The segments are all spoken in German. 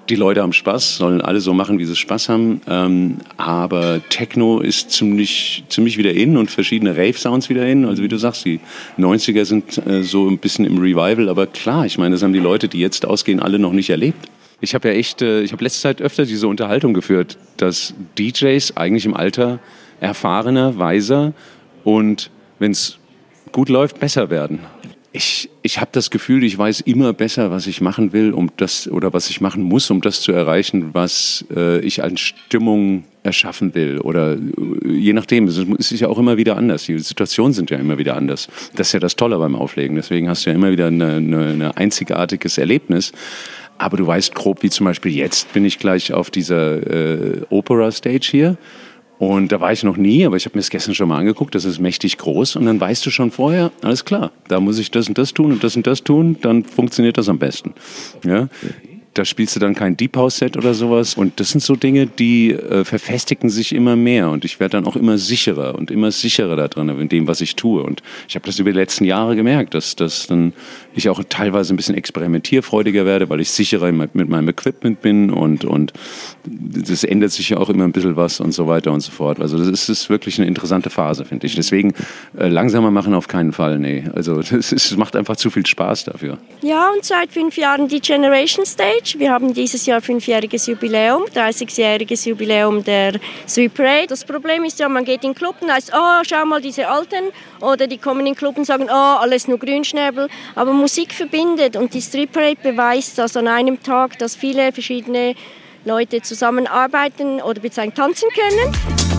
Die Leute haben Spaß, sollen alle so machen, wie sie Spaß haben. Aber Techno ist ziemlich wieder in und verschiedene Rave-Sounds wieder in. Also wie du sagst, die 90er sind so ein bisschen im Revival. Aber klar, ich meine, das haben die Leute, die jetzt ausgehen, alle noch nicht erlebt. Ich habe letzte Zeit öfter diese Unterhaltung geführt, dass DJs eigentlich im Alter erfahrener, weiser und wenn es gut läuft, besser werden. Ich habe das Gefühl, ich weiß immer besser, was ich machen will, oder was ich machen muss, um das zu erreichen, was ich an Stimmung erschaffen will. Oder je nachdem, es ist ja auch immer wieder anders. Die Situationen sind ja immer wieder anders. Das ist ja das Tolle beim Auflegen. Deswegen hast du ja immer wieder ein einzigartiges Erlebnis. Aber du weißt grob, wie zum Beispiel jetzt bin ich gleich auf dieser Opera-Stage hier. Und da war ich noch nie, aber ich habe mir das gestern schon mal angeguckt, das ist mächtig groß und dann weißt du schon vorher, alles klar, da muss ich das und das tun und das tun, dann funktioniert das am besten. Ja? Da spielst du dann kein Deep House Set oder sowas und das sind so Dinge, die verfestigen sich immer mehr und ich werde dann auch immer sicherer da drin in dem, was ich tue und ich habe das über die letzten Jahre gemerkt, dass dann ich auch teilweise ein bisschen experimentierfreudiger werde, weil ich sicherer mit meinem Equipment bin und das ändert sich ja auch immer ein bisschen was und so weiter und so fort. Also das ist wirklich eine interessante Phase, finde ich. Deswegen langsamer machen auf keinen Fall, nee. Also es macht einfach zu viel Spaß dafür. Ja, und seit 5 Jahren die Generation Stage. Wir haben dieses Jahr 5-jähriges Jubiläum, 30-jähriges Jubiläum der Street Parade. Das Problem ist ja, man geht in den Club und heißt, oh, schau mal diese Alten. Oder die kommen in den Club und sagen, oh, alles nur Grünschnäbel. Aber Musik verbindet und die Street Parade beweist das an einem Tag, dass viele verschiedene Leute zusammenarbeiten oder beziehungsweise tanzen können.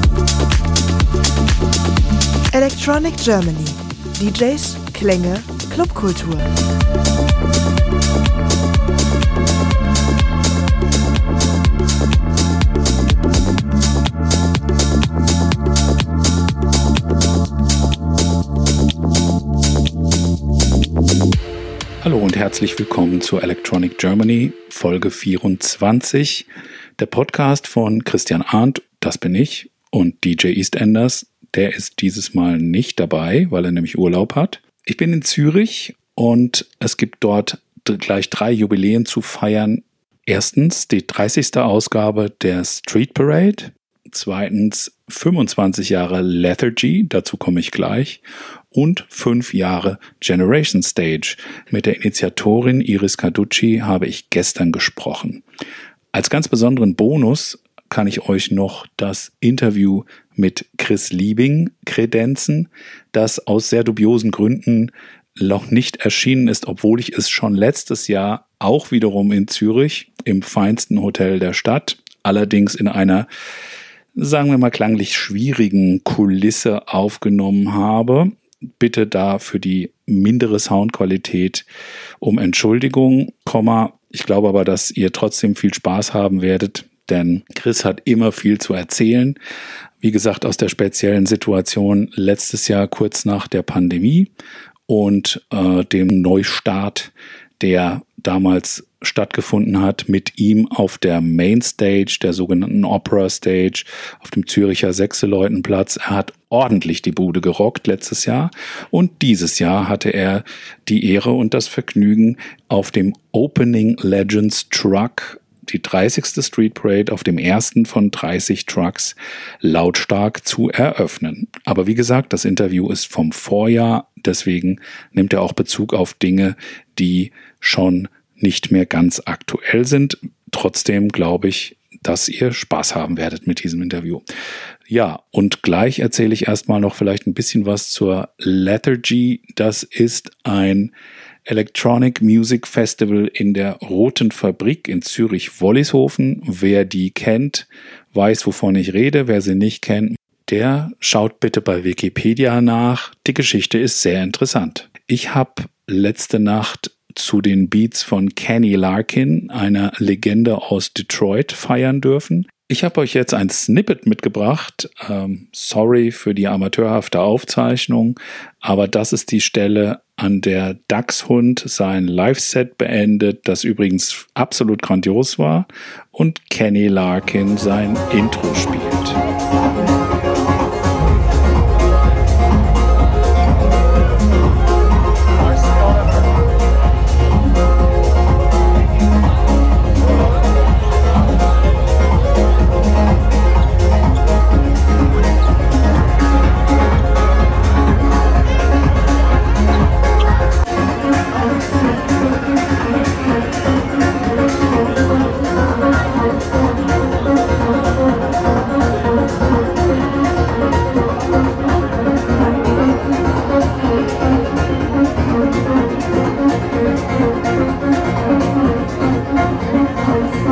Electronic Germany. DJs, Klänge, Clubkultur. Hallo und herzlich willkommen zur Electronic Germany, Folge 24, der Podcast von Christian Arndt, das bin ich, und DJ EastEnders, der ist dieses Mal nicht dabei, weil er nämlich Urlaub hat. Ich bin in Zürich und es gibt dort gleich 3 Jubiläen zu feiern. Erstens die 30. Ausgabe der Street Parade, zweitens 25 Jahre Lethargy, dazu komme ich gleich, und 5 Jahre Generation Stage. Mit der Initiatorin Iris Carducci habe ich gestern gesprochen. Als ganz besonderen Bonus kann ich euch noch das Interview mit Chris Liebing kredenzen, das aus sehr dubiosen Gründen noch nicht erschienen ist, obwohl ich es schon letztes Jahr auch wiederum in Zürich im feinsten Hotel der Stadt, allerdings in einer, sagen wir mal, klanglich schwierigen Kulisse aufgenommen habe. Bitte da für die mindere Soundqualität um Entschuldigung, ich glaube aber, dass ihr trotzdem viel Spaß haben werdet, denn Chris hat immer viel zu erzählen. Wie gesagt, aus der speziellen Situation letztes Jahr kurz nach der Pandemie und dem Neustart, der damals stattgefunden hat, mit ihm auf der Mainstage, der sogenannten Opera Stage, auf dem Züricher Sechseleutenplatz. Er hat ordentlich die Bude gerockt letztes Jahr und dieses Jahr hatte er die Ehre und das Vergnügen, auf dem Opening Legends Truck, die 30. Street Parade, auf dem ersten von 30 Trucks lautstark zu eröffnen. Aber wie gesagt, das Interview ist vom Vorjahr, deswegen nimmt er auch Bezug auf Dinge, die schon nicht mehr ganz aktuell sind. Trotzdem glaube ich, dass ihr Spaß haben werdet mit diesem Interview. Ja, und gleich erzähle ich erstmal noch vielleicht ein bisschen was zur Lethargy. Das ist ein Electronic Music Festival in der Roten Fabrik in Zürich-Wollishofen. Wer die kennt, weiß, wovon ich rede. Wer sie nicht kennt, der schaut bitte bei Wikipedia nach. Die Geschichte ist sehr interessant. Ich habe letzte Nacht zu den Beats von Kenny Larkin, einer Legende aus Detroit, feiern dürfen. Ich habe euch jetzt ein Snippet mitgebracht. Sorry für die amateurhafte Aufzeichnung, aber das ist die Stelle, an der Dachshund sein Live-Set beendet, das übrigens absolut grandios war, und Kenny Larkin sein Intro spielt.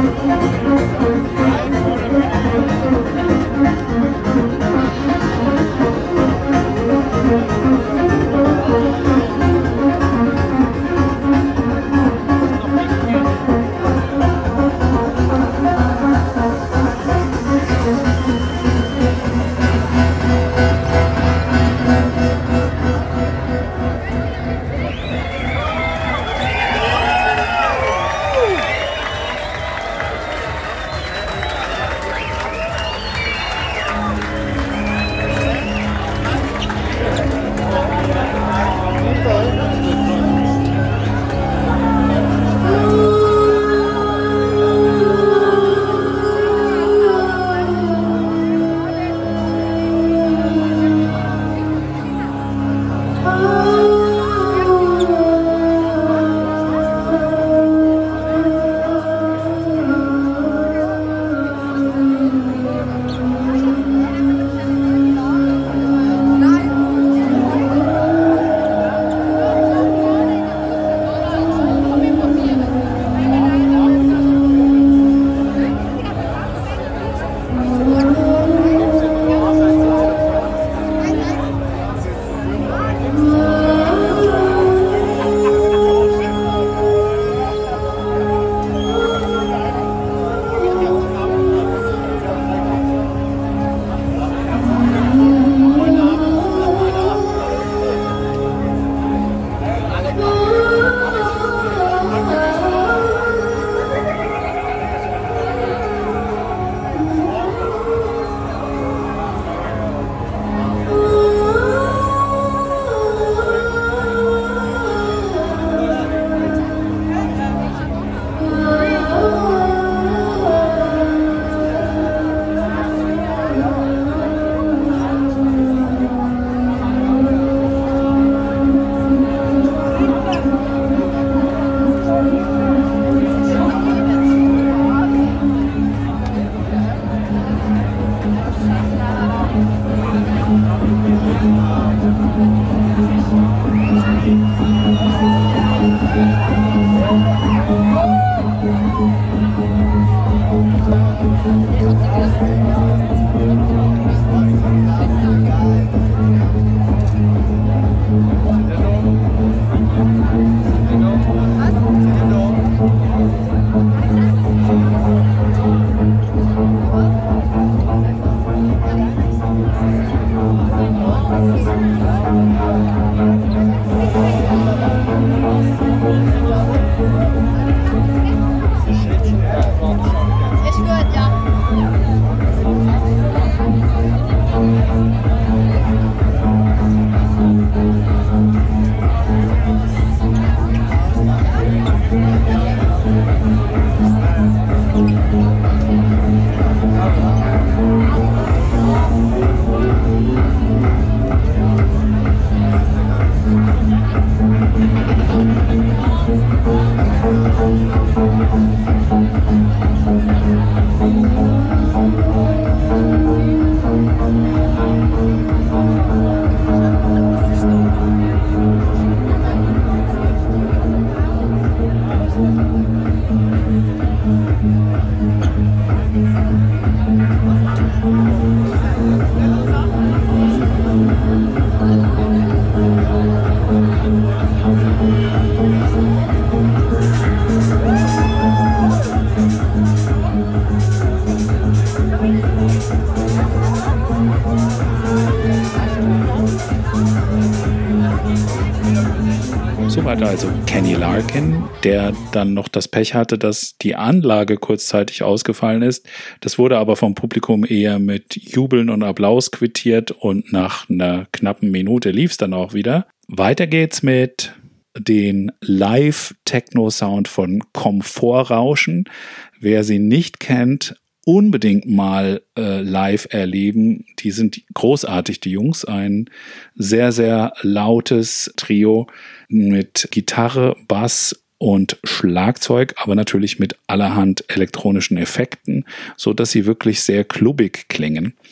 Soweit also Kenny Larkin, der dann noch das Pech hatte, dass die Anlage kurzzeitig ausgefallen ist. Das wurde aber vom Publikum eher mit Jubeln und Applaus quittiert und nach einer knappen Minute lief es dann auch wieder. Weiter geht's mit den Live-Techno-Sound von Komfortrauschen. Wer sie nicht kennt, unbedingt mal live erleben. Die sind großartig, die Jungs. Ein sehr, sehr lautes Trio mit Gitarre, Bass und Schlagzeug, aber natürlich mit allerhand elektronischen Effekten, so dass sie wirklich sehr klubbig klingen.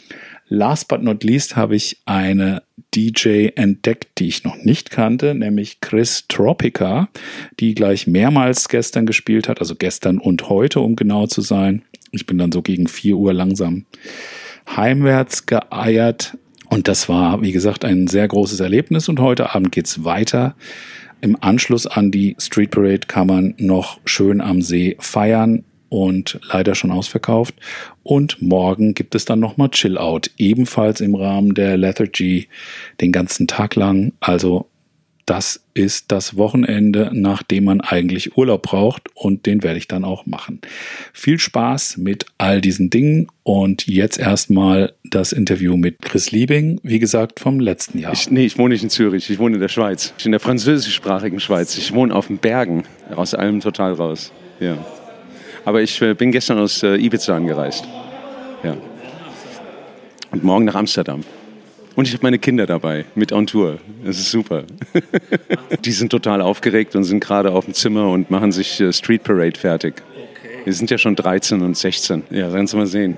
Last but not least habe ich eine DJ entdeckt, die ich noch nicht kannte, nämlich Chris Tropica, die gleich mehrmals gestern gespielt hat, also gestern und heute, um genau zu sein. Ich bin dann so gegen 4 Uhr langsam heimwärts geeiert und das war, wie gesagt, ein sehr großes Erlebnis und heute Abend geht's weiter. Im Anschluss an die Street Parade kann man noch schön am See feiern und leider schon ausverkauft. Und morgen gibt es dann nochmal Chill-Out, ebenfalls im Rahmen der Lethargy den ganzen Tag lang. Also das ist das Wochenende, nachdem man eigentlich Urlaub braucht und den werde ich dann auch machen. Viel Spaß mit all diesen Dingen und jetzt erstmal das Interview mit Chris Liebing, wie gesagt, vom letzten Jahr. Ich wohne nicht in Zürich, ich wohne in der Schweiz, in der französischsprachigen Schweiz. Ich wohne auf den Bergen, aus allem total raus. Ja. Aber ich bin gestern aus Ibiza angereist. Ja. Und morgen nach Amsterdam. Und ich habe meine Kinder dabei, mit on Tour. Das ist super. Die sind total aufgeregt und sind gerade auf dem Zimmer und machen sich Street Parade fertig. Okay. Die sind ja schon 13 und 16. Ja, werden Sie mal sehen.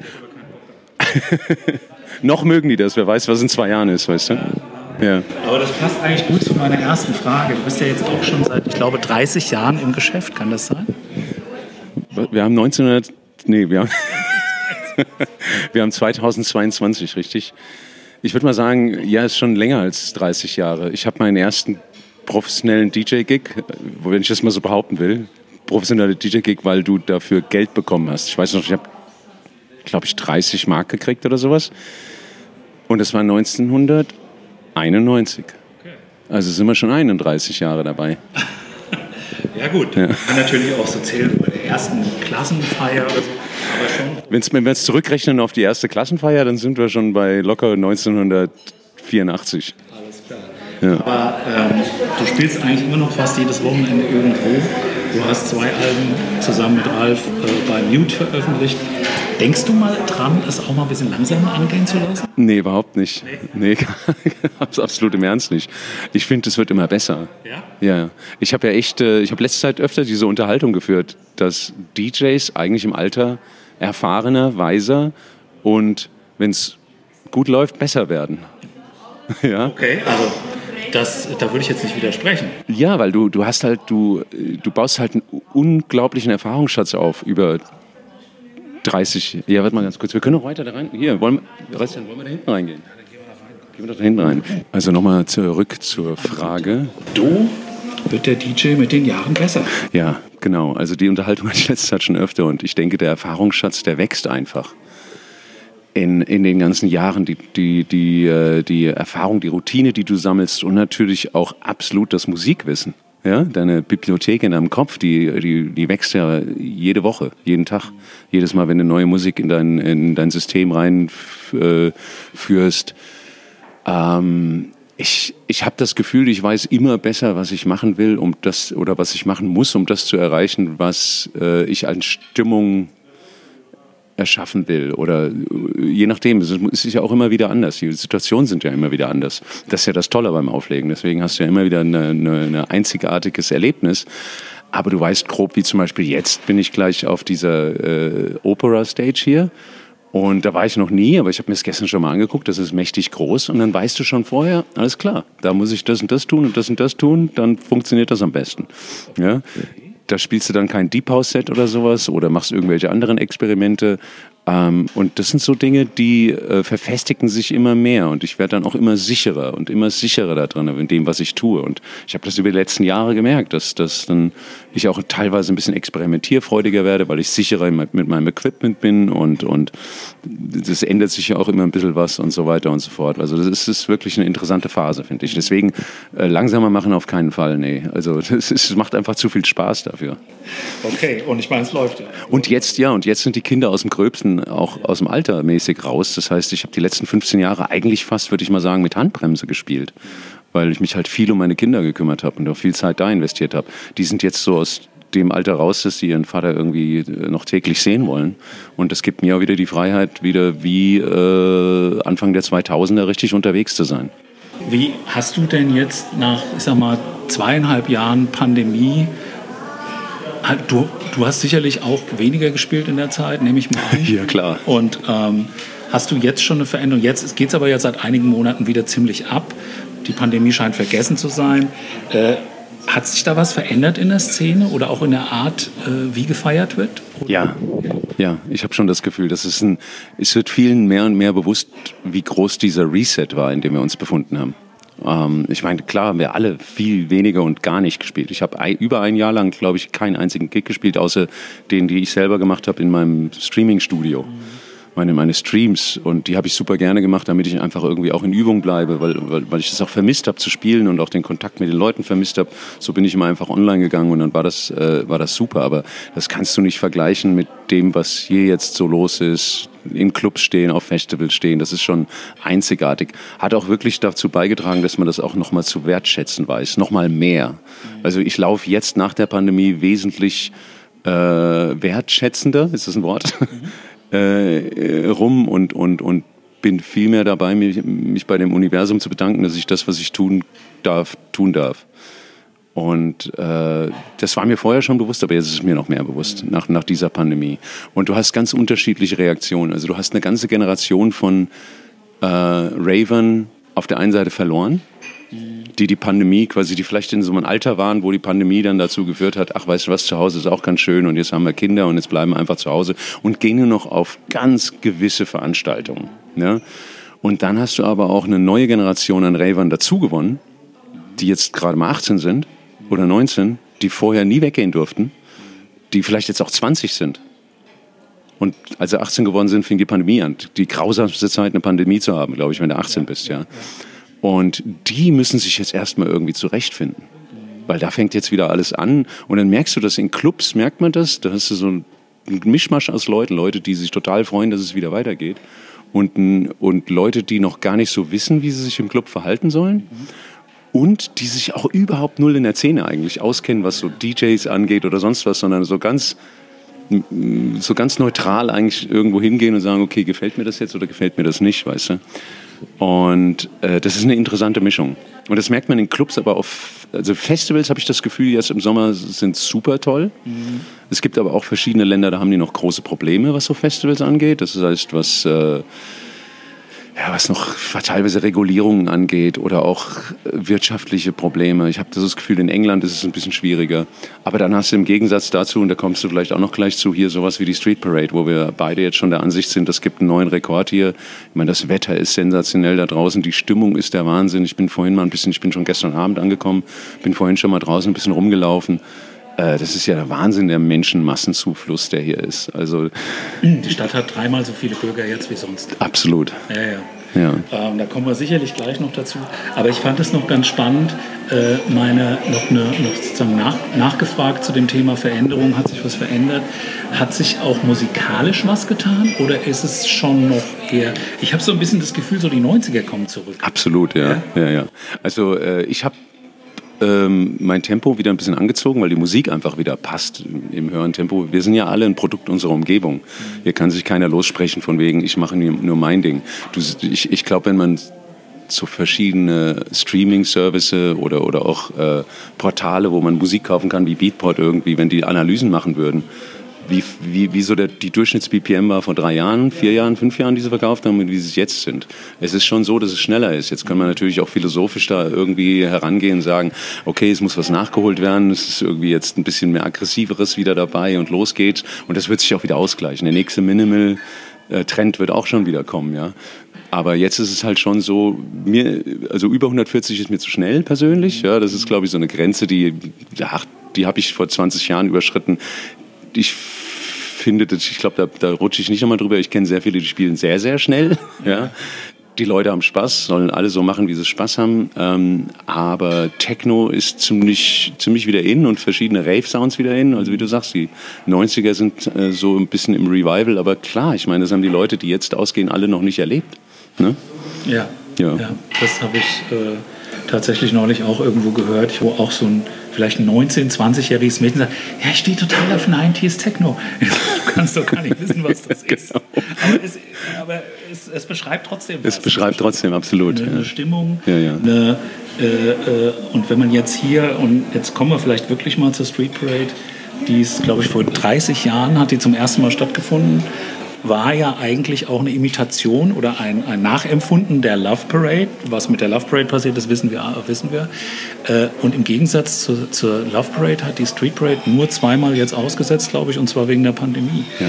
Noch mögen die das, wer weiß, was in 2 Jahren ist, weißt du? Ja. Aber das passt eigentlich gut zu meiner ersten Frage. Du bist ja jetzt auch schon seit, ich glaube, 30 Jahren im Geschäft, kann das sein? Wir haben wir haben 2022, richtig? Ich würde mal sagen, ja, ist schon länger als 30 Jahre. Ich habe meinen ersten professionellen DJ-Gig, wenn ich das mal so behaupten will, professioneller DJ-Gig, weil du dafür Geld bekommen hast. Ich weiß noch, ich habe, glaube ich, 30 Mark gekriegt oder sowas. Und das war 1991. Also sind wir schon 31 Jahre dabei. Ja gut, ja. Kann natürlich auch so zählen bei der ersten Klassenfeier oder so, aber schon. Wenn wir jetzt zurückrechnen auf die erste Klassenfeier, dann sind wir schon bei locker 1984. Alles klar. Ja. Aber du spielst eigentlich immer noch fast jedes Wochenende irgendwo. Du hast 2 Alben zusammen mit Ralf bei Mute veröffentlicht. Denkst du mal dran, es auch mal ein bisschen langsamer angehen zu lassen? Nee, überhaupt nicht. Nee, absolut im Ernst nicht. Ich finde, es wird immer besser. Ja? Ja. Ich habe letzte Zeit öfter diese Unterhaltung geführt, dass DJs eigentlich im Alter erfahrener, weiser und, wenn es gut läuft, besser werden. Ja? Okay, also da würde ich jetzt nicht widersprechen. Ja, weil du baust halt einen unglaublichen Erfahrungsschatz auf über 30. Ja, warte mal ganz kurz. Wir können noch weiter da rein. Hier, wollen wir da hinten reingehen? Gehen wir doch da hinten rein. Also nochmal zurück zur Frage. Wird der DJ mit den Jahren besser? Ja, genau. Also die Unterhaltung hatte ich letzte Zeit schon öfter und ich denke, der Erfahrungsschatz, der wächst einfach. In den ganzen Jahren die Erfahrung, die Routine, die du sammelst und natürlich auch absolut das Musikwissen. Ja, deine Bibliothek in deinem Kopf, die wächst ja jede Woche, jeden Tag. Jedes Mal, wenn du neue Musik in dein System reinführst. Ich habe das Gefühl, ich weiß immer besser, was ich machen will, oder was ich machen muss, um das zu erreichen, was ich an Stimmung erschaffen will. Oder je nachdem, es ist ja auch immer wieder anders. Die Situationen sind ja immer wieder anders. Das ist ja das Tolle beim Auflegen. Deswegen hast du ja immer wieder ein einzigartiges Erlebnis. Aber du weißt grob, wie zum Beispiel jetzt bin ich gleich auf dieser Opera-Stage hier. Und da war ich noch nie, aber ich habe mir das gestern schon mal angeguckt. Das ist mächtig groß. Und dann weißt du schon vorher, alles klar, da muss ich das und das tun und das tun. Dann funktioniert das am besten. Ja? Da spielst du dann kein Deep House Set oder sowas oder machst irgendwelche anderen Experimente. Und das sind so Dinge, die verfestigen sich immer mehr und ich werde dann auch immer sicherer da drin in dem, was ich tue. Und ich habe das über die letzten Jahre gemerkt, dass dann ich auch teilweise ein bisschen experimentierfreudiger werde, weil ich sicherer mit meinem Equipment bin und das ändert sich ja auch immer ein bisschen was und so weiter und so fort. Also das ist wirklich eine interessante Phase, finde ich. Deswegen langsamer machen auf keinen Fall, nee. Also es macht einfach zu viel Spaß dafür. Okay, und ich meine, es läuft ja. Und jetzt sind die Kinder aus dem Gröbsten auch aus dem Alter mäßig raus. Das heißt, ich habe die letzten 15 Jahre eigentlich fast, würde ich mal sagen, mit Handbremse gespielt, weil ich mich halt viel um meine Kinder gekümmert habe und auch viel Zeit da investiert habe. Die sind jetzt so aus dem Alter raus, dass sie ihren Vater irgendwie noch täglich sehen wollen. Und das gibt mir auch wieder die Freiheit, wieder wie Anfang der 2000er richtig unterwegs zu sein. Wie hast du denn jetzt nach, ich sag mal, 2,5 Jahren Pandemie, du hast sicherlich auch weniger gespielt in der Zeit, nehme ich mal an. Ja, klar. Und Hast du jetzt schon eine Veränderung? Jetzt geht es aber jetzt seit einigen Monaten wieder ziemlich ab. Die Pandemie scheint vergessen zu sein. Hat sich da was verändert in der Szene oder auch in der Art, wie gefeiert wird? Ja, ich habe schon das Gefühl, dass es wird vielen mehr und mehr bewusst, wie groß dieser Reset war, in dem wir uns befunden haben. Ich meine, klar haben wir alle viel weniger und gar nicht gespielt. Ich habe über ein Jahr lang, glaube ich, keinen einzigen Gig gespielt, außer den, die ich selber gemacht habe in meinem Streaming-Studio. Meine Streams, und die habe ich super gerne gemacht, damit ich einfach irgendwie auch in Übung bleibe, weil ich das auch vermisst habe zu spielen und auch den Kontakt mit den Leuten vermisst habe. So bin ich immer einfach online gegangen und dann war das super. Aber das kannst du nicht vergleichen mit dem, was hier jetzt so los ist. In Clubs stehen, auf Festivals stehen, das ist schon einzigartig. Hat auch wirklich dazu beigetragen, dass man das auch nochmal zu wertschätzen weiß, nochmal mehr. Also ich laufe jetzt nach der Pandemie wesentlich wertschätzender, ist das ein Wort? Rum und bin viel mehr dabei, mich bei dem Universum zu bedanken, dass ich das, was ich tun darf. Und das war mir vorher schon bewusst, aber jetzt ist es mir noch mehr bewusst, nach dieser Pandemie. Und du hast ganz unterschiedliche Reaktionen. Also du hast eine ganze Generation von Ravern auf der einen Seite verloren, die Pandemie quasi, die vielleicht in so einem Alter waren, wo die Pandemie dann dazu geführt hat, ach, weißt du was, zu Hause ist auch ganz schön und jetzt haben wir Kinder und jetzt bleiben wir einfach zu Hause und gehen nur noch auf ganz gewisse Veranstaltungen. Ne? Und dann hast du aber auch eine neue Generation an Ravern dazu gewonnen, die jetzt gerade mal 18 sind oder 19, die vorher nie weggehen durften, die vielleicht jetzt auch 20 sind. Und als sie 18 geworden sind, fing die Pandemie an. Die grausamste Zeit, eine Pandemie zu haben, glaube ich, wenn du 18 bist, ja. Und die müssen sich jetzt erstmal irgendwie zurechtfinden. Weil da fängt jetzt wieder alles an. Und dann merkst du das in Clubs, merkt man das. Da hast du so ein Mischmasch aus Leute, die sich total freuen, dass es wieder weitergeht. Und Leute, die noch gar nicht so wissen, wie sie sich im Club verhalten sollen. Und die sich auch überhaupt null in der Szene eigentlich auskennen, was so DJs angeht oder sonst was, sondern so ganz neutral eigentlich irgendwo hingehen und sagen, okay, gefällt mir das jetzt oder gefällt mir das nicht, weißt du? Und das ist eine interessante Mischung. Und das merkt man in Clubs, aber also Festivals habe ich das Gefühl, jetzt im Sommer sind super toll. Mhm. Es gibt aber auch verschiedene Länder, da haben die noch große Probleme, was so Festivals angeht. Das heißt, was noch teilweise Regulierungen angeht oder auch wirtschaftliche Probleme. Ich habe das Gefühl, in England ist es ein bisschen schwieriger. Aber dann hast du im Gegensatz dazu, und da kommst du vielleicht auch noch gleich zu, hier sowas wie die Street Parade, wo wir beide jetzt schon der Ansicht sind, das gibt einen neuen Rekord hier. Ich meine, das Wetter ist sensationell da draußen, die Stimmung ist der Wahnsinn. Ich bin schon gestern Abend angekommen, bin vorhin schon mal draußen ein bisschen rumgelaufen. Das ist ja der Wahnsinn, der Menschenmassenzufluss, der hier ist. Also, die Stadt hat 3-mal so viele Bürger jetzt wie sonst. Absolut. Ja. Da kommen wir sicherlich gleich noch dazu. Aber ich fand es noch ganz spannend, noch sozusagen nachgefragt zu dem Thema Veränderung. Hat sich was verändert? Hat sich auch musikalisch was getan? Oder ist es schon noch eher... Ich habe so ein bisschen das Gefühl, so die 90er kommen zurück. Absolut, ja. Also ich habe mein Tempo wieder ein bisschen angezogen, weil die Musik einfach wieder passt im höheren Tempo. Wir sind ja alle ein Produkt unserer Umgebung. Hier kann sich keiner lossprechen von wegen, ich mache nur mein Ding. Ich glaube, wenn man so verschiedene Streaming-Services oder auch Portale, wo man Musik kaufen kann, wie Beatport irgendwie, wenn die Analysen machen würden, wie so die Durchschnitts-BPM war vor 3 Jahren, 4 Jahren, 5 Jahren, die sie verkauft haben und wie sie es jetzt sind. Es ist schon so, dass es schneller ist. Jetzt kann man natürlich auch philosophisch da irgendwie herangehen und sagen, okay, es muss was nachgeholt werden, es ist irgendwie jetzt ein bisschen mehr Aggressiveres wieder dabei und los geht's. Und das wird sich auch wieder ausgleichen. Der nächste Minimal-Trend wird auch schon wieder kommen, ja. Aber jetzt ist es halt schon so, also über 140 ist mir zu schnell persönlich. Ja, das ist, glaube ich, so eine Grenze, die habe ich vor 20 Jahren überschritten. Ich finde, ich glaube, da rutsche ich nicht nochmal drüber. Ich kenne sehr viele, die spielen sehr, sehr schnell. Ja. Die Leute haben Spaß, sollen alle so machen, wie sie Spaß haben. Aber Techno ist ziemlich wieder in und verschiedene Rave-Sounds wieder in. Also wie du sagst, die 90er sind so ein bisschen im Revival. Aber klar, ich meine, das haben die Leute, die jetzt ausgehen, alle noch nicht erlebt. Ne? Ja, das habe ich tatsächlich neulich auch irgendwo gehört, wo auch so ein vielleicht ein 19-, 20-jähriges Mädchen sagt, ja, ich stehe total auf 90s Techno. Du kannst doch gar nicht wissen, was das ist. Genau. Aber es beschreibt trotzdem was. Es beschreibt trotzdem, absolut. Eine Stimmung. Ja. Und wenn man jetzt hier, und jetzt kommen wir vielleicht wirklich mal zur Street Parade, die ist, glaube ich, vor 30 Jahren hat die zum ersten Mal stattgefunden. war ja eigentlich auch eine Imitation oder ein Nachempfunden der Love Parade. Was mit der Love Parade passiert, das wissen wir. Und im Gegensatz zur Love Parade hat die Street Parade nur zweimal jetzt ausgesetzt, glaube ich, und zwar wegen der Pandemie. Ja.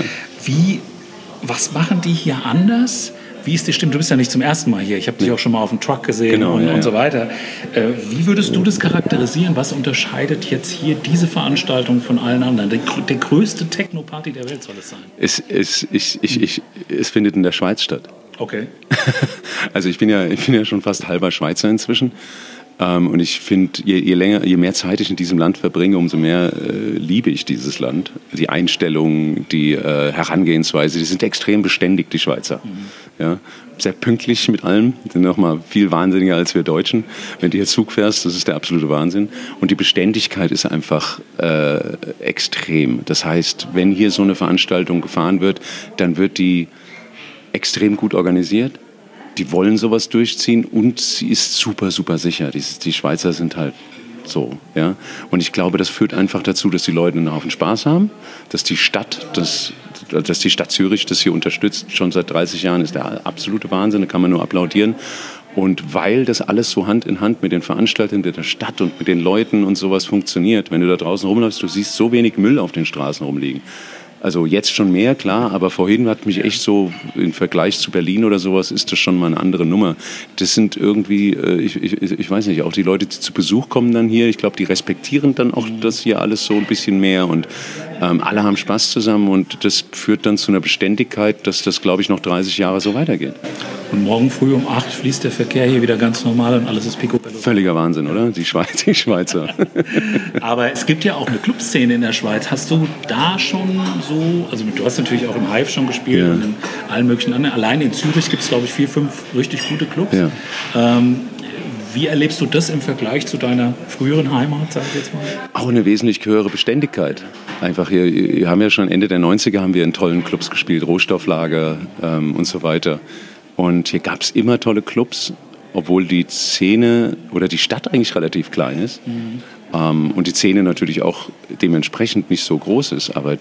Was machen die hier anders? Wie ist die Stimme? Du bist ja nicht zum ersten Mal hier. Ich habe dich auch schon mal auf dem Truck gesehen und so weiter. Wie würdest du das charakterisieren? Was unterscheidet jetzt hier diese Veranstaltung von allen anderen? Die größte Techno-Party der Welt soll es sein. Es findet in der Schweiz statt. Okay. Also ich bin ja schon fast halber Schweizer inzwischen. Und ich finde, je mehr Zeit ich in diesem Land verbringe, umso mehr liebe ich dieses Land. Die Einstellung, die Herangehensweise, die sind extrem beständig, die Schweizer. Ja, sehr pünktlich mit allem, sind noch mal viel wahnsinniger als wir Deutschen. Wenn du hier Zug fährst, das ist der absolute Wahnsinn. Und die Beständigkeit ist einfach extrem. Das heißt, wenn hier so eine Veranstaltung gefahren wird, dann wird die extrem gut organisiert. Die wollen sowas durchziehen und sie ist super, super sicher. Die Schweizer sind halt so. Ja? Und ich glaube, das führt einfach dazu, dass die Leute einen Haufen Spaß haben, dass die Stadt Zürich das hier unterstützt, schon seit 30 Jahren, ist der absolute Wahnsinn, da kann man nur applaudieren. Und weil das alles so Hand in Hand mit den Veranstaltern der Stadt und mit den Leuten und sowas funktioniert, wenn du da draußen rumläufst, du siehst so wenig Müll auf den Straßen rumliegen. Also jetzt schon mehr, klar, aber vorhin hat mich echt so, im Vergleich zu Berlin oder sowas, ist das schon mal eine andere Nummer. Das sind irgendwie, ich weiß nicht, auch die Leute, die zu Besuch kommen dann hier, ich glaube, die respektieren dann auch das hier alles so ein bisschen mehr und alle haben Spaß zusammen und das führt dann zu einer Beständigkeit, dass das, glaube ich, noch 30 Jahre so weitergeht. Und morgen früh um 8 fließt der Verkehr hier wieder ganz normal und alles ist picobello. Völliger Wahnsinn, oder? Die Schweizer. Aber es gibt ja auch eine Clubszene in der Schweiz. Hast du da schon so, also du hast natürlich auch im Hive schon gespielt und in allen möglichen anderen. Allein in Zürich gibt es, glaube ich, 4, 5 richtig gute Clubs. Ja. Wie erlebst du das im Vergleich zu deiner früheren Heimat, sag ich jetzt mal? Auch eine wesentlich höhere Beständigkeit. Einfach hier, wir haben ja schon Ende der 90er haben wir in tollen Clubs gespielt, Rohstofflager und so weiter. Und hier gab es immer tolle Clubs, obwohl die Szene oder die Stadt eigentlich relativ klein ist. Und die Szene natürlich auch dementsprechend nicht so groß ist. Aber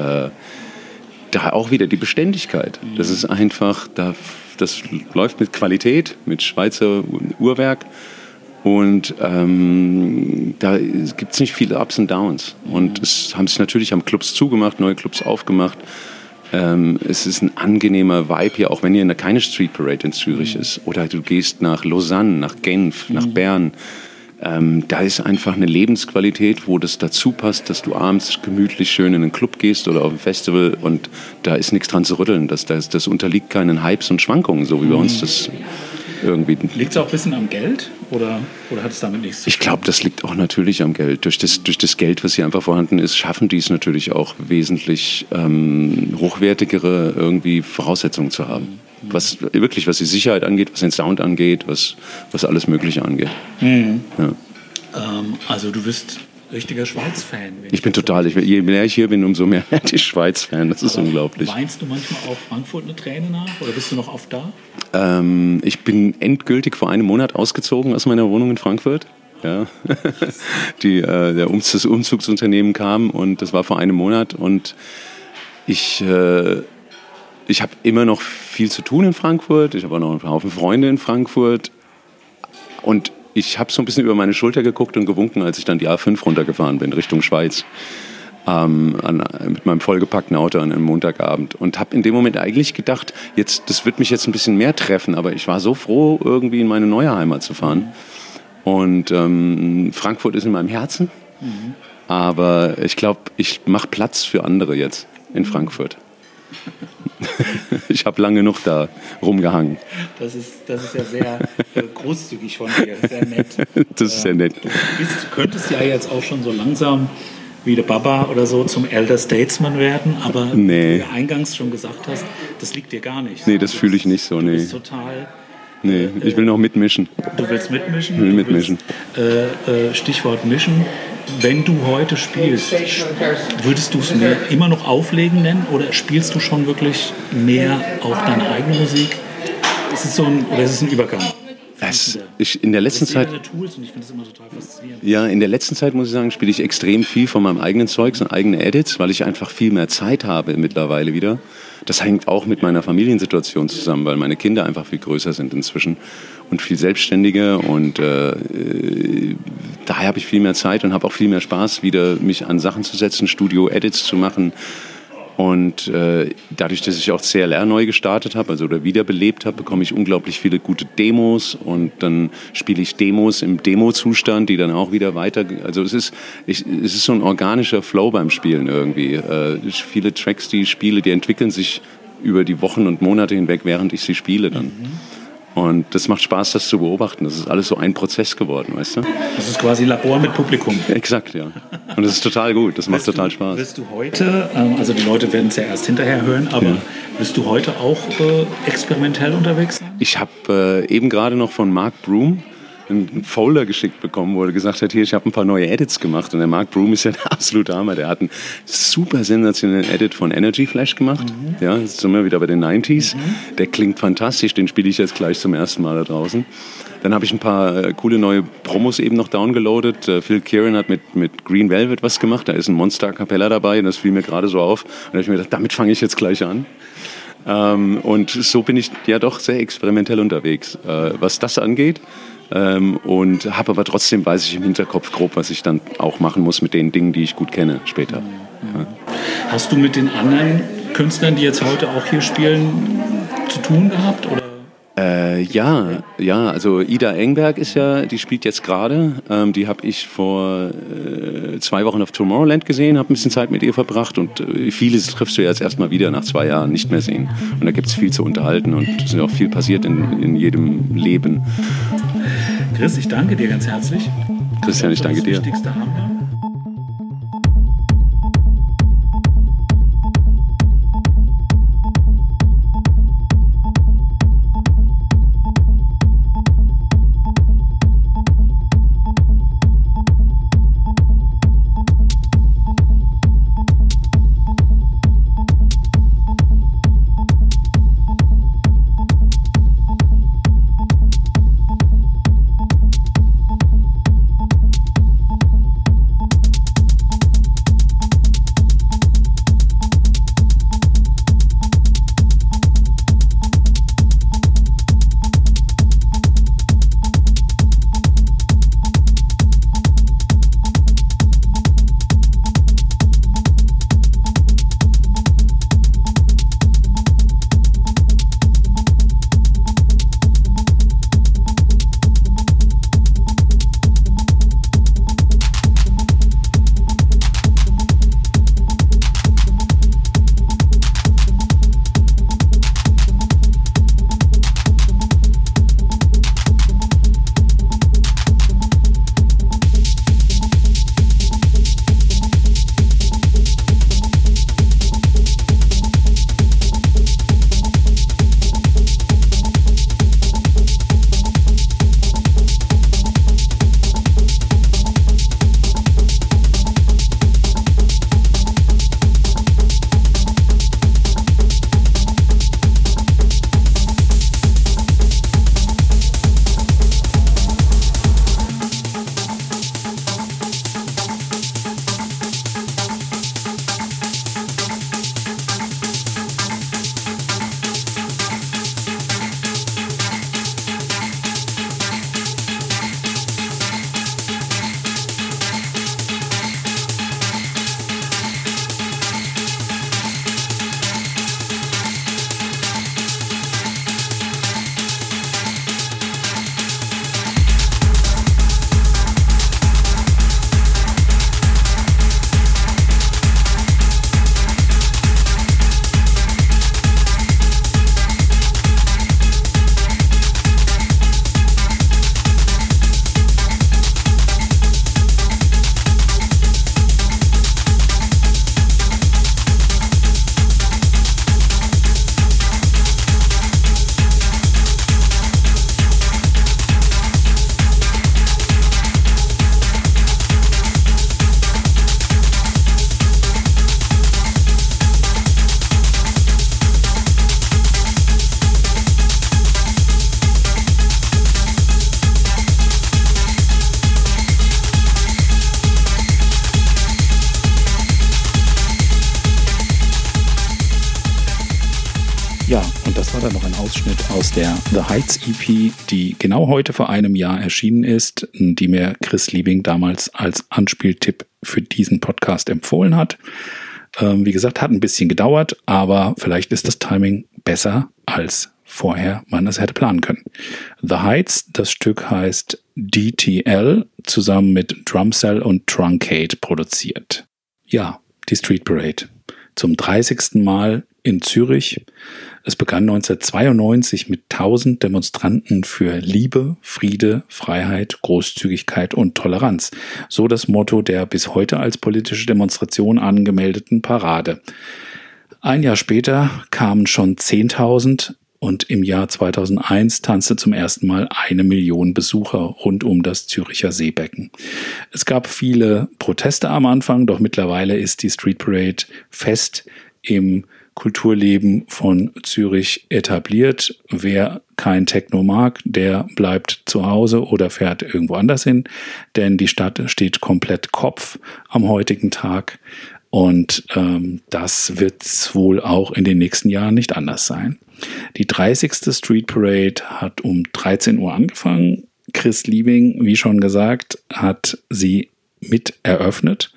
da auch wieder die Beständigkeit. Das ist einfach, das läuft mit Qualität, mit Schweizer Uhrwerk. Und da gibt es nicht viele Ups und Downs. Und es haben sich natürlich Clubs zugemacht, neue Clubs aufgemacht. Es ist ein angenehmer Vibe hier, auch wenn hier keine Street Parade in Zürich ist. Oder du gehst nach Lausanne, nach Genf, nach Bern. Da ist einfach eine Lebensqualität, wo das dazu passt, dass du abends gemütlich schön in einen Club gehst oder auf ein Festival und da ist nichts dran zu rütteln. Das unterliegt keinen Hypes und Schwankungen, so wie bei uns das irgendwie. Liegt es auch ein bisschen am Geld oder hat es damit nichts zu tun? Ich glaube, das liegt auch natürlich am Geld. Durch das Geld, was hier einfach vorhanden ist, schaffen die es natürlich auch wesentlich hochwertigere irgendwie Voraussetzungen zu haben. Was die Sicherheit angeht, was den Sound angeht, was alles Mögliche angeht. Ja. Also du bist richtiger Schweiz-Fan. Ich bin total, je mehr ich hier bin, umso mehr werde ich Schweiz-Fan. Das ist unglaublich. Weinst du manchmal auch Frankfurt eine Träne nach oder bist du noch oft da? Ich bin endgültig vor einem Monat ausgezogen aus meiner Wohnung in Frankfurt. Ja. Das Umzugsunternehmen kam und das war vor einem Monat und ich habe immer noch viel zu tun in Frankfurt. Ich habe auch noch einen Haufen Freunde in Frankfurt. Und ich habe so ein bisschen über meine Schulter geguckt und gewunken, als ich dann die A5 runtergefahren bin, Richtung Schweiz. Mit meinem vollgepackten Auto an einem Montagabend. Und habe in dem Moment eigentlich gedacht, das wird mich jetzt ein bisschen mehr treffen. Aber ich war so froh, irgendwie in meine neue Heimat zu fahren. Und Frankfurt ist in meinem Herzen. Aber ich glaube, ich mache Platz für andere jetzt in Frankfurt. Ich habe lange genug da rumgehangen. Das ist ja sehr großzügig von dir, sehr nett. Das ist sehr nett. Du könntest ja jetzt auch schon so langsam wie der Baba oder so zum Elder Statesman werden, aber wie du eingangs schon gesagt hast, das liegt dir gar nicht. Nee, das fühle ich nicht so. Du bist total... Nee, ich will noch mitmischen. Du willst mitmischen? Ich will mitmischen. Stichwort mischen. Wenn du heute spielst, würdest du es immer noch Auflegen nennen oder spielst du schon wirklich mehr auch deine eigene Musik? Ist es ein Übergang In der letzten Zeit. Tools und ich finde das immer total faszinierend. Ja, in der letzten Zeit muss ich sagen, spiele ich extrem viel von meinem eigenen Zeugs und eigene Edits, weil ich einfach viel mehr Zeit habe mittlerweile wieder. Das hängt auch mit meiner Familiensituation zusammen, weil meine Kinder einfach viel größer sind inzwischen und viel selbstständiger und daher habe ich viel mehr Zeit und habe auch viel mehr Spaß, wieder mich an Sachen zu setzen, Studio-Edits zu machen. Und dadurch, dass ich auch CLR neu gestartet habe, also oder wiederbelebt habe, bekomme ich unglaublich viele gute Demos und dann spiele ich Demos im Demo-Zustand, die dann auch wieder weiter. Also es ist so ein organischer Flow beim Spielen irgendwie. Viele Tracks, die ich spiele, die entwickeln sich über die Wochen und Monate hinweg, während ich sie spiele dann. Und das macht Spaß, das zu beobachten. Das ist alles so ein Prozess geworden, weißt du? Das ist quasi Labor mit Publikum. Exakt, ja. Und das ist total gut. Das macht total Spaß. Wirst du heute, also die Leute werden es ja erst hinterher hören, aber bist du heute auch experimentell unterwegs sein? Ich habe eben gerade noch von Mark Broom einen Folder geschickt bekommen, wo er gesagt hat, hier, ich habe ein paar neue Edits gemacht. Und der Mark Broom ist ja der absolute Hammer. Der hat einen super sensationellen Edit von Energy Flash gemacht. Ja, jetzt sind wir wieder bei den 90s. Der klingt fantastisch, den spiele ich jetzt gleich zum ersten Mal da draußen. Dann habe ich ein paar coole neue Promos eben noch downgeloadet. Phil Kieran hat mit Green Velvet was gemacht. Da ist ein Monster Cappella dabei und das fiel mir gerade so auf. Und da habe ich mir gedacht, damit fange ich jetzt gleich an. Und so bin ich ja doch sehr experimentell unterwegs, was das angeht. Und habe aber trotzdem, weiß ich im Hinterkopf grob, was ich dann auch machen muss mit den Dingen, die ich gut kenne später. Ja. Hast du mit den anderen Künstlern, die jetzt heute auch hier spielen, zu tun gehabt? Oder? Ja, also Ida Engberg die spielt jetzt gerade. Die habe ich vor 2 Wochen auf Tomorrowland gesehen, habe ein bisschen Zeit mit ihr verbracht und vieles triffst du jetzt erstmal wieder nach 2 Jahren nicht mehr sehen. Und da gibt es viel zu unterhalten und es ist auch viel passiert in jedem Leben. Chris, ich danke dir ganz herzlich. Christian, ich danke dir. Das Wichtigste haben wir. Ja, und das war dann noch ein Ausschnitt aus der The Heights EP, die genau heute vor einem Jahr erschienen ist, die mir Chris Liebing damals als Anspieltipp für diesen Podcast empfohlen hat. Wie gesagt, hat ein bisschen gedauert, aber vielleicht ist das Timing besser, als vorher man es hätte planen können. The Heights, das Stück heißt DTL, zusammen mit Drumcell und Truncate produziert. Ja, die Street Parade. Zum 30. Mal in Zürich. Es begann 1992 mit 1000 Demonstranten für Liebe, Friede, Freiheit, Großzügigkeit und Toleranz. So das Motto der bis heute als politische Demonstration angemeldeten Parade. Ein Jahr später kamen schon 10.000 und im Jahr 2001 tanzte zum ersten Mal 1 Million Besucher rund um das Züricher Seebecken. Es gab viele Proteste am Anfang, doch mittlerweile ist die Street Parade fest im Kulturleben von Zürich etabliert. Wer kein Techno mag, der bleibt zu Hause oder fährt irgendwo anders hin, denn die Stadt steht komplett Kopf am heutigen Tag und das wird wohl auch in den nächsten Jahren nicht anders sein. Die 30. Street Parade hat um 13 Uhr angefangen. Chris Liebing, wie schon gesagt, hat sie mit eröffnet.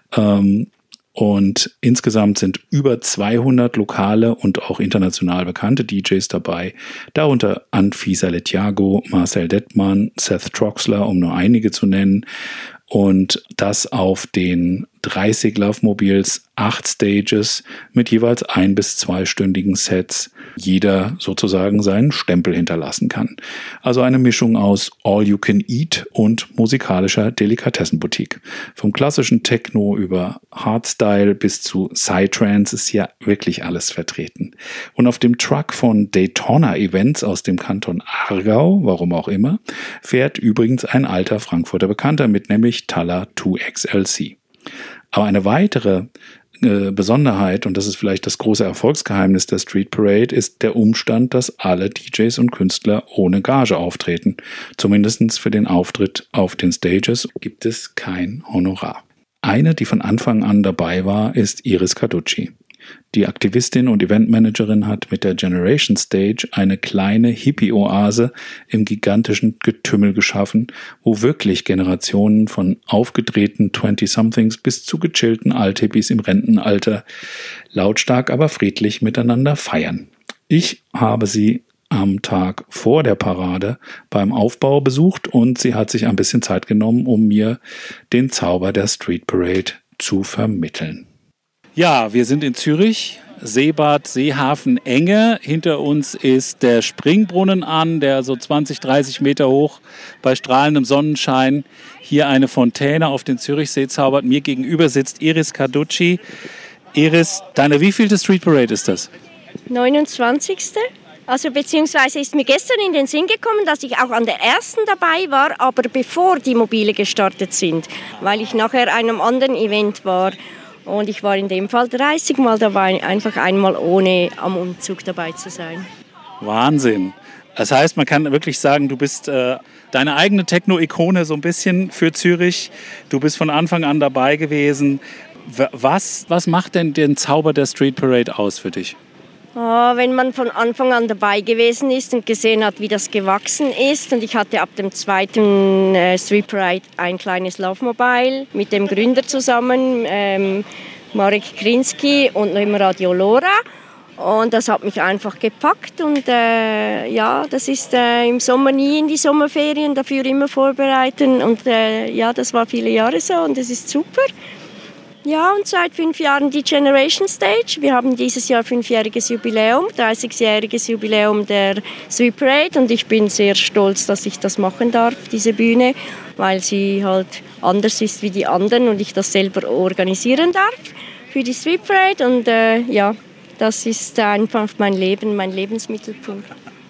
Und insgesamt sind über 200 lokale und auch international bekannte DJs dabei, darunter Anfisa Letjago, Marcel Dettmann, Seth Troxler, um nur einige zu nennen. Und das auf den 30 Love-Mobils, 8 Stages mit jeweils 1- bis 2-stündigen Sets, jeder sozusagen seinen Stempel hinterlassen kann. Also eine Mischung aus All-You-Can-Eat und musikalischer Delikatessenboutique. Vom klassischen Techno über Hardstyle bis zu Psytrance ist ja wirklich alles vertreten. Und auf dem Truck von Daytona Events aus dem Kanton Aargau, warum auch immer, fährt übrigens ein alter Frankfurter Bekannter mit, nämlich Talla 2XLC. Aber eine weitere Besonderheit, und das ist vielleicht das große Erfolgsgeheimnis der Street Parade, ist der Umstand, dass alle DJs und Künstler ohne Gage auftreten. Zumindest für den Auftritt auf den Stages gibt es kein Honorar. Eine, die von Anfang an dabei war, ist Iris Carducci. Die Aktivistin und Eventmanagerin hat mit der Generation Stage eine kleine Hippie-Oase im gigantischen Getümmel geschaffen, wo wirklich Generationen von aufgedrehten 20-somethings bis zu gechillten Althippies im Rentenalter lautstark, aber friedlich miteinander feiern. Ich habe sie am Tag vor der Parade beim Aufbau besucht und sie hat sich ein bisschen Zeit genommen, um mir den Zauber der Street Parade zu vermitteln. Ja, wir sind in Zürich, Seebad, Seehafen, Enge. Hinter uns ist der Springbrunnen an, der so 20, 30 Meter hoch bei strahlendem Sonnenschein hier eine Fontäne auf den Zürichsee zaubert. Mir gegenüber sitzt Iris Carducci. Iris, deine wievielte Street Parade ist das? 29. Also beziehungsweise ist mir gestern in den Sinn gekommen, dass ich auch an der ersten dabei war, aber bevor die Mobile gestartet sind, weil ich nachher einem anderen Event war. Und ich war in dem Fall 30 Mal dabei, einfach einmal ohne am Umzug dabei zu sein. Wahnsinn. Das heißt, man kann wirklich sagen, du bist deine eigene Techno-Ikone so ein bisschen für Zürich. Du bist von Anfang an dabei gewesen. Was macht denn den Zauber der Street Parade aus für dich? Wenn man von Anfang an dabei gewesen ist und gesehen hat, wie das gewachsen ist. Und ich hatte ab dem zweiten Street Parade ein kleines Love-Mobile mit dem Gründer zusammen, Marek Krinski, und noch im Radio Lora. Und das hat mich einfach gepackt. Und ja, das ist im Sommer nie in die Sommerferien, dafür immer vorbereiten. Und ja, das war viele Jahre so und das ist super. Ja, und seit 5 Jahren die Generation Stage. Wir haben dieses Jahr 5-jähriges Jubiläum, 30-jähriges Jubiläum der Street Parade. Und ich bin sehr stolz, dass ich das machen darf, diese Bühne, weil sie halt anders ist wie die anderen und ich das selber organisieren darf für die Street Parade. Und ja, das ist einfach mein Leben, mein Lebensmittelpunkt.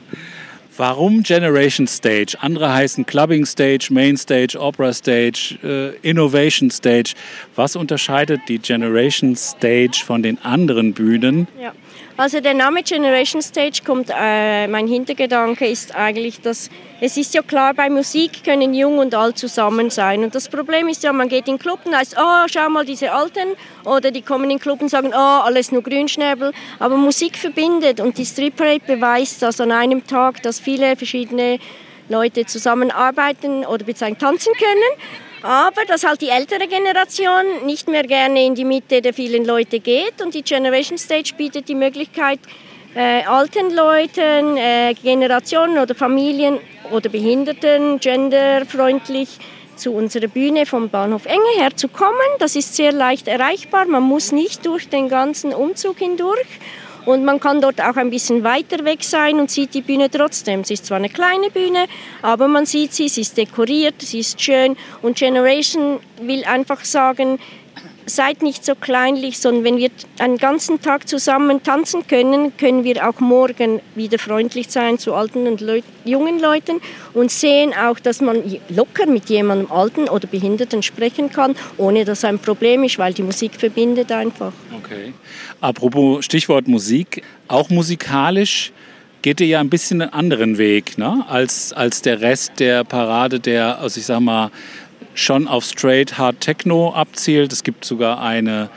Warum Generation Stage? Andere heißen Clubbing Stage, Main Stage, Opera Stage, Innovation Stage. Was unterscheidet die Generation Stage von den anderen Bühnen? Ja, Also der Name Generation Stage kommt, mein Hintergedanke ist eigentlich, dass es ist ja klar, bei Musik können Jung und Alt zusammen sein. Und das Problem ist ja, man geht in den Club und heißt, oh, schau mal diese Alten. Oder die kommen in den Club und sagen, oh, alles nur Grünschnäbel. Aber Musik verbindet und die Street Parade beweist das an einem Tag, dass viele verschiedene Leute zusammenarbeiten oder beziehungsweise tanzen können. Aber dass halt die ältere Generation nicht mehr gerne in die Mitte der vielen Leute geht. Und die Generation Stage bietet die Möglichkeit, alten Leuten, Generationen oder Familien oder Behinderten, genderfreundlich zu unserer Bühne vom Bahnhof Enge herzukommen. Das ist sehr leicht erreichbar. Man muss nicht durch den ganzen Umzug hindurch. Und man kann dort auch ein bisschen weiter weg sein und sieht die Bühne trotzdem. Sie ist zwar eine kleine Bühne, aber man sieht sie ist dekoriert, sie ist schön. Und Generation will einfach sagen, seid nicht so kleinlich, sondern wenn wir einen ganzen Tag zusammen tanzen können, können wir auch morgen wieder freundlich sein zu alten und jungen Leuten und sehen auch, dass man locker mit jemandem Alten oder Behinderten sprechen kann, ohne dass ein Problem ist, weil die Musik verbindet einfach. Okay. Apropos Stichwort Musik, auch musikalisch geht ihr ja ein bisschen einen anderen Weg, ne? als der Rest der Parade, der, also ich sag mal, schon auf Straight Hard Techno abzielt. Es gibt sogar eine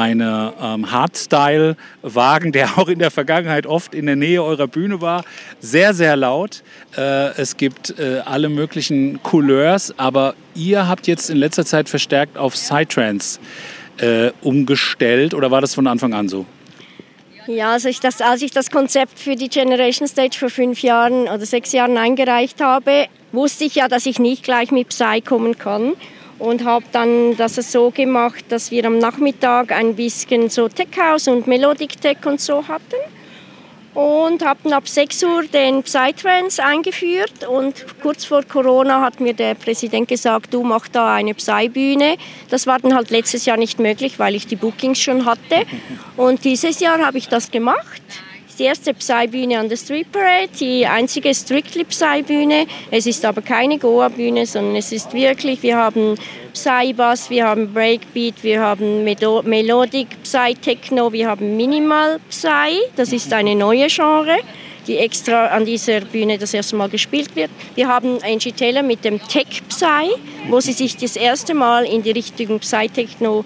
Hardstyle-Wagen, der auch in der Vergangenheit oft in der Nähe eurer Bühne war. Sehr, sehr laut. Es gibt alle möglichen Couleurs, aber ihr habt jetzt in letzter Zeit verstärkt auf Psytrance umgestellt, oder war das von Anfang an so? Ja, als ich das Konzept für die Generation Stage vor 5 Jahren oder 6 Jahren eingereicht habe, wusste ich ja, dass ich nicht gleich mit Psy kommen kann und habe dann das so gemacht, dass wir am Nachmittag ein bisschen so Tech House und Melodic Tech und so hatten und haben ab 6 Uhr den Psytrance eingeführt und kurz vor Corona hat mir der Präsident gesagt, du mach da eine Psy-Bühne. Das war dann halt letztes Jahr nicht möglich, weil ich die Bookings schon hatte und dieses Jahr habe ich das gemacht. Die erste Psy-Bühne an der Street Parade, die einzige Strictly Psy-Bühne. Es ist aber keine Goa-Bühne, sondern es ist wirklich, wir haben Psy-Bass, wir haben Breakbeat, wir haben Melodic Psy-Techno, wir haben Minimal Psy, das ist eine neue Genre, die extra an dieser Bühne das erste Mal gespielt wird. Wir haben Angie Taylor mit dem Tech Psy, wo sie sich das erste Mal in die Richtung Psy-Techno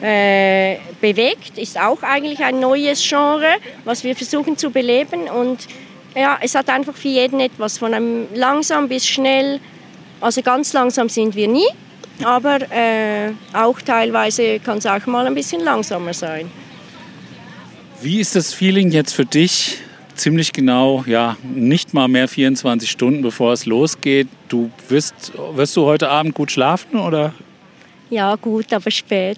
bewegt, ist auch eigentlich ein neues Genre, was wir versuchen zu beleben und ja, es hat einfach für jeden etwas, von einem langsam bis schnell, also ganz langsam sind wir nie, aber auch teilweise kann es auch mal ein bisschen langsamer sein. Wie ist das Feeling jetzt für dich? Ziemlich genau, ja, nicht mal mehr 24 Stunden bevor es losgeht. Wirst du heute Abend gut schlafen, oder? Ja, gut, aber spät.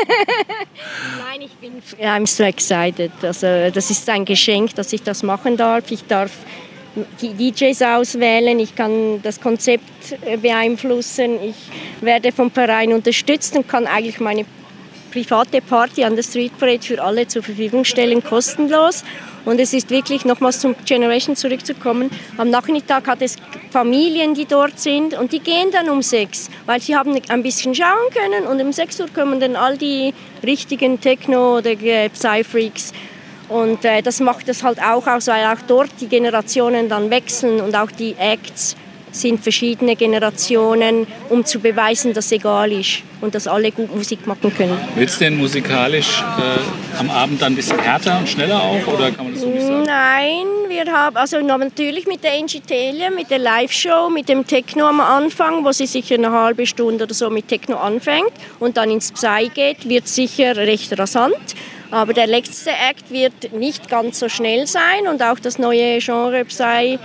Nein, I'm so excited. Also, das ist ein Geschenk, dass ich das machen darf. Ich darf die DJs auswählen, ich kann das Konzept beeinflussen, ich werde vom Verein unterstützt und kann eigentlich meine private Party an der Street Parade für alle zur Verfügung stellen, kostenlos. Und es ist wirklich, nochmals zum Generation zurückzukommen, am Nachmittag hat es Familien, die dort sind und die gehen dann um 6, weil sie haben ein bisschen schauen können und um 6 Uhr kommen dann all die richtigen Techno- oder Psy-Freaks. Und das macht es halt auch aus, weil auch dort die Generationen dann wechseln und auch die Acts sind verschiedene Generationen, um zu beweisen, dass es egal ist und dass alle gut Musik machen können. Wird es denn musikalisch am Abend dann ein bisschen härter und schneller auch, oder kann man das so nicht sagen? Nein, wir haben also natürlich mit der Angie Taylor, mit der Live-Show, mit dem Techno am Anfang, wo sie sicher eine halbe Stunde oder so mit Techno anfängt und dann ins Psy geht, wird sicher recht rasant. Aber der letzte Act wird nicht ganz so schnell sein und auch das neue Genre Psy,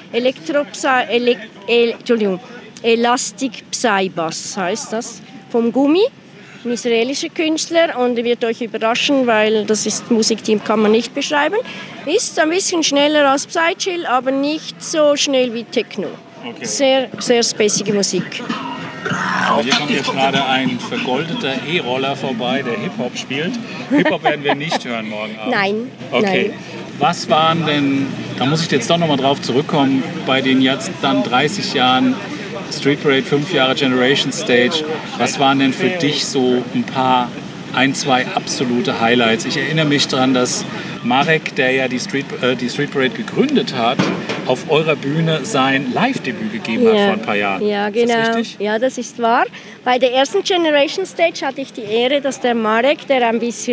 Elastic Psy Bass heißt das, vom Gummi, ein israelischer Künstler und wird euch überraschen, weil das ist Musikteam, kann man nicht beschreiben. Ist ein bisschen schneller als Psy Chill, aber nicht so schnell wie Techno. Okay. Sehr, sehr spacige Musik. Aber hier kommt jetzt gerade ein vergoldeter E-Roller vorbei, der Hip-Hop spielt. Hip-Hop werden wir nicht hören morgen Abend. Nein. Okay. Nein. Was waren denn, da muss ich jetzt doch nochmal drauf zurückkommen, bei den jetzt dann 30 Jahren Street Parade, 5 Jahre Generation Stage, was waren denn für dich so ein paar zwei absolute Highlights. Ich erinnere mich daran, dass Marek, der ja die Street Parade gegründet hat, auf eurer Bühne sein Live-Debüt gegeben hat vor ein paar Jahren. Ja, genau. Ist das richtig? Ja, das ist wahr. Bei der ersten Generation Stage hatte ich die Ehre, dass der Marek, der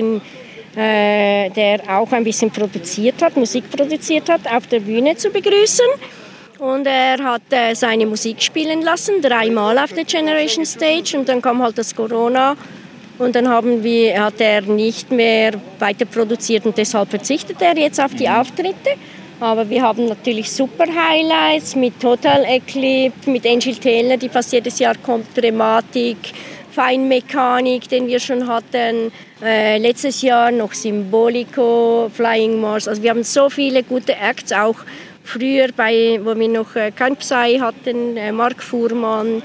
auch ein bisschen Musik produziert hat, auf der Bühne zu begrüßen. Und er hat seine Musik spielen lassen, 3-mal auf der Generation Stage. Und dann kam halt das Corona. Und dann hat er nicht mehr weiter produziert und deshalb verzichtet er jetzt auf die Auftritte. Aber wir haben natürlich super Highlights mit Total Eclipse, mit Angel Taylor, die fast jedes Jahr kommt, Dramatik, Feinmechanik, den wir schon hatten. Letztes Jahr noch Symbolico, Flying Mars. Also wir haben so viele gute Acts, auch früher, wo wir noch kein Psy hatten, Mark Fuhrmann,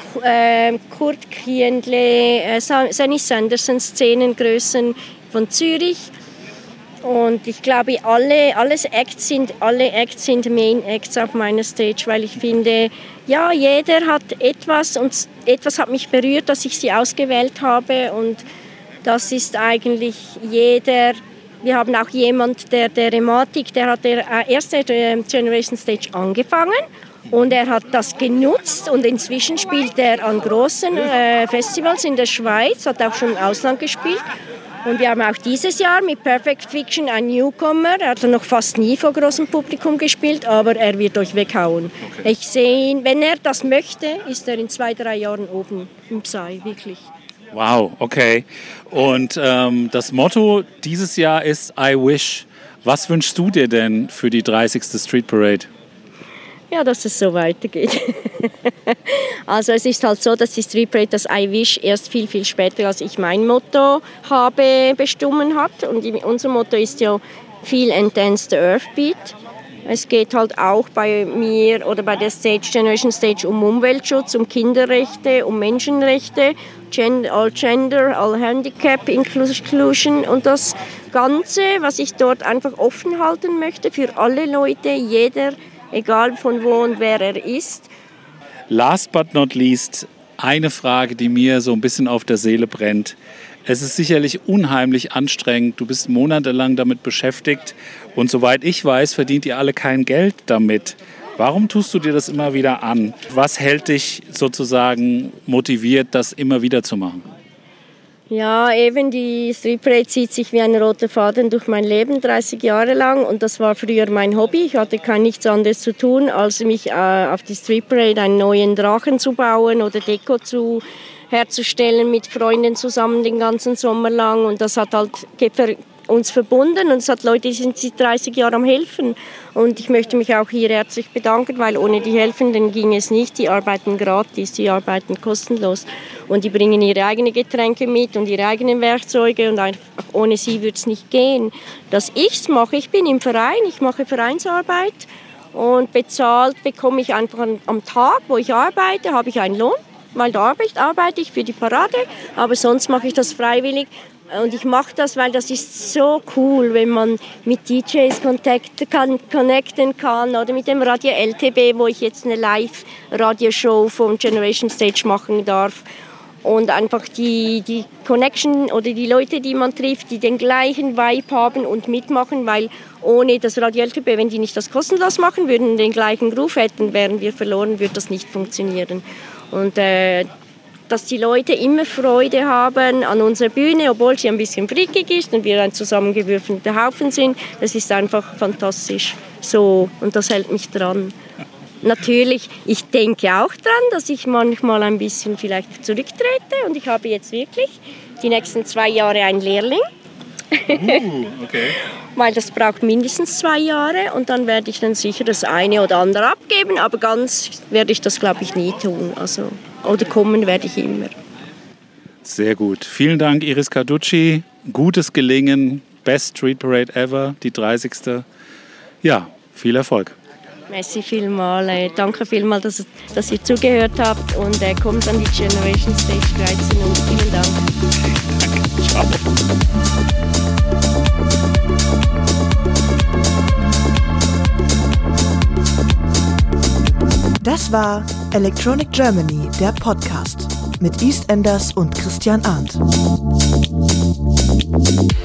Kurt Kiendle, Sunny Sanderson, Szenengrößen von Zürich. Und ich glaube, alle Acts sind Main Acts auf meiner Stage, weil ich finde, ja, jeder hat etwas und etwas hat mich berührt, dass ich sie ausgewählt habe. Und das ist eigentlich jeder. Wir haben auch jemand, der Rematik, der hat der erste Generation Stage angefangen. Und er hat das genutzt und inzwischen spielt er an großen Festivals in der Schweiz, hat auch schon im Ausland gespielt. Und wir haben auch dieses Jahr mit Perfect Fiction einen Newcomer. Er hat noch fast nie vor großem Publikum gespielt, aber er wird euch weghauen. Okay. Ich sehe ihn, wenn er das möchte, ist er in 2-3 Jahren oben im Psy, wirklich. Wow, okay. Und das Motto dieses Jahr ist I Wish. Was wünschst du dir denn für die 30. Street Parade? Ja, dass es so weitergeht. Also es ist halt so, dass die Street Parade das I Wish erst viel, viel später, als ich mein Motto habe, bestimmt hat. Und unser Motto ist ja Feel and Dance the Earth Beat. Es geht halt auch bei mir oder bei der Generation Stage um Umweltschutz, um Kinderrechte, um Menschenrechte, all Gender, all Handicap, Inclusion und das Ganze, was ich dort einfach offen halten möchte für alle Leute, jeder, egal von wo und wer er ist. Last but not least, eine Frage, die mir so ein bisschen auf der Seele brennt. Es ist sicherlich unheimlich anstrengend. Du bist monatelang damit beschäftigt. Und soweit ich weiß, verdient ihr alle kein Geld damit. Warum tust du dir das immer wieder an? Was hält dich sozusagen motiviert, das immer wieder zu machen? Ja, eben die Street Parade zieht sich wie ein roter Faden durch mein Leben, 30 Jahre lang. Und das war früher mein Hobby. Ich hatte nichts anderes zu tun, als mich auf die Street Parade einen neuen Drachen zu bauen oder Deko herzustellen mit Freunden zusammen den ganzen Sommer lang. Und das hat halt uns verbunden und es hat Leute, die sind seit 30 Jahren am Helfen. Und ich möchte mich auch hier herzlich bedanken, weil ohne die Helfenden ging es nicht. Die arbeiten gratis, die arbeiten kostenlos. Und die bringen ihre eigenen Getränke mit und ihre eigenen Werkzeuge und einfach ohne sie würde es nicht gehen. Dass ich es mache, ich bin im Verein, ich mache Vereinsarbeit und bezahlt bekomme ich einfach am Tag, wo ich arbeite, habe ich einen Lohn. Weil da arbeite ich für die Parade, aber sonst mache ich das freiwillig. Und ich mache das, weil das ist so cool, wenn man mit DJs connecten kann oder mit dem Radio LTB, wo ich jetzt eine Live-Radioshow vom Generation Stage machen darf. Und einfach die Connection oder die Leute, die man trifft, die den gleichen Vibe haben und mitmachen, weil ohne das Radio LTB, wenn die nicht das kostenlos machen würden und den gleichen Groove hätten, wären wir verloren, würde das nicht funktionieren. Und dass die Leute immer Freude haben an unserer Bühne, obwohl sie ein bisschen freakig ist und wir ein zusammengewürfelter Haufen sind, das ist einfach fantastisch. So, und das hält mich dran. Natürlich, ich denke auch dran, dass ich manchmal ein bisschen vielleicht zurücktrete und ich habe jetzt wirklich die nächsten 2 Jahre einen Lehrling. Okay. Weil das braucht mindestens 2 Jahre und dann werde ich dann sicher das eine oder andere abgeben, aber ganz werde ich das, glaube ich, nie tun. Also, oder kommen werde ich immer. Sehr gut. Vielen Dank, Iris Carducci. Gutes Gelingen. Best Street Parade ever, die 30. Ja, viel Erfolg. Merci vielmals. Danke vielmals, dass ihr zugehört habt und kommt an die Generation Stage 13 und vielen Dank. Danke. Ciao. Das war Electronic Germany, der Podcast mit EastEnders und Christian Arndt. Tschüss.